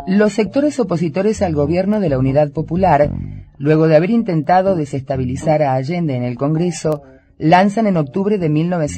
Los sectores opositores al gobierno de la Unidad Popular, luego de haber intentado desestabilizar a Allende en el Congreso, lanzan en octubre de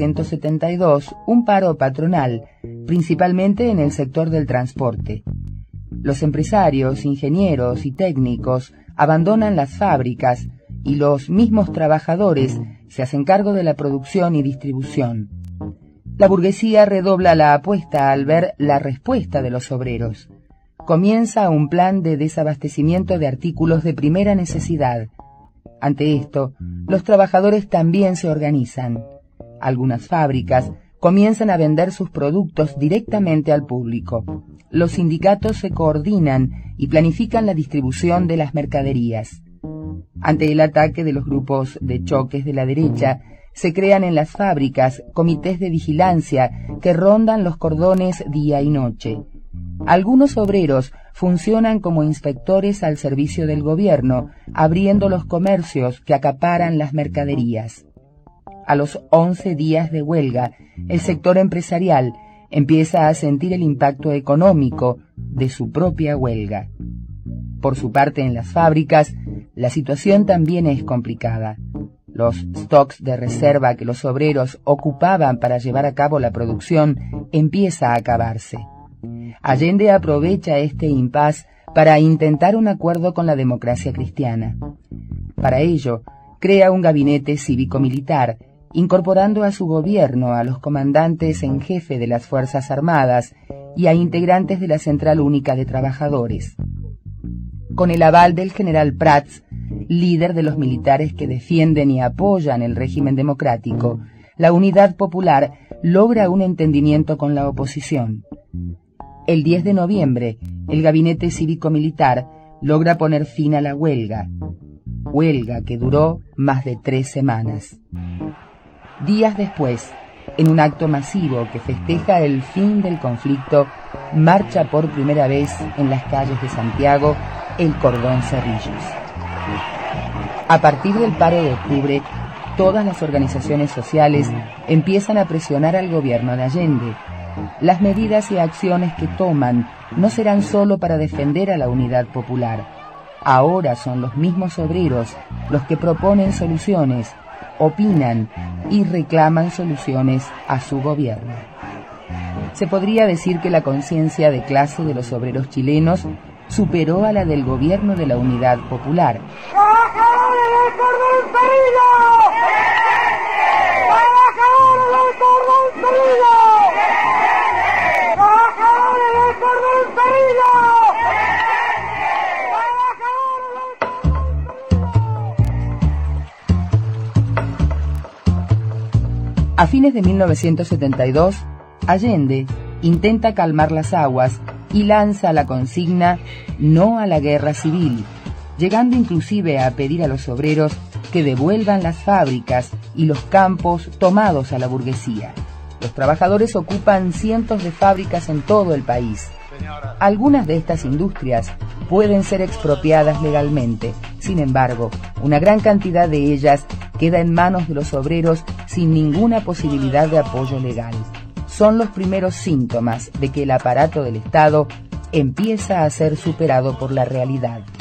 1972 un paro patronal, principalmente en el sector del transporte. Los empresarios, ingenieros y técnicos abandonan las fábricas y los mismos trabajadores se hacen cargo de la producción y distribución. La burguesía redobla la apuesta al ver la respuesta de los obreros. Comienza un plan de desabastecimiento de artículos de primera necesidad. Ante esto, los trabajadores también se organizan. Algunas fábricas comienzan a vender sus productos directamente al público. Los sindicatos se coordinan y planifican la distribución de las mercaderías. Ante el ataque de los grupos de choques de la derecha, se crean en las fábricas comités de vigilancia que rondan los cordones día y noche. Algunos obreros funcionan como inspectores al servicio del gobierno, abriendo los comercios que acaparan las mercaderías. A los 11 días de huelga, el sector empresarial empieza a sentir el impacto económico de su propia huelga. Por su parte, en las fábricas, la situación también es complicada. Los stocks de reserva que los obreros ocupaban para llevar a cabo la producción empieza a acabarse. Allende aprovecha este impas para intentar un acuerdo con la democracia cristiana. Para ello, crea un gabinete cívico-militar, incorporando a su gobierno a los comandantes en jefe de las Fuerzas Armadas y a integrantes de la Central Única de Trabajadores. Con el aval del general Prats, líder de los militares que defienden y apoyan el régimen democrático, la Unidad Popular logra un entendimiento con la oposición. El 10 de noviembre, el gabinete cívico-militar logra poner fin a la huelga que duró más de 3 semanas. Días después, en un acto masivo que festeja el fin del conflicto, marcha por primera vez en las calles de Santiago el Cordón Cerrillos. A partir del paro de octubre, todas las organizaciones sociales empiezan a presionar al gobierno de Allende. Las medidas y acciones que toman no serán solo para defender a la Unidad Popular. Ahora son los mismos obreros los que proponen soluciones, opinan y reclaman soluciones a su gobierno. Se podría decir que la conciencia de clase de los obreros chilenos superó a la del gobierno de la Unidad Popular. ¡Trabajadores del Cordón Cerrillo! ¡Trabajadores del Cordón Cerrillo! ¡Trabajadores del Cordón Cerrillo! A fines de 1972, Allende intenta calmar las aguas y lanza la consigna "No a la guerra civil", llegando inclusive a pedir a los obreros que devuelvan las fábricas y los campos tomados a la burguesía. Los trabajadores ocupan cientos de fábricas en todo el país. Algunas de estas industrias pueden ser expropiadas legalmente. Sin embargo, una gran cantidad de ellas queda en manos de los obreros sin ninguna posibilidad de apoyo legal. Son los primeros síntomas de que el aparato del Estado empieza a ser superado por la realidad.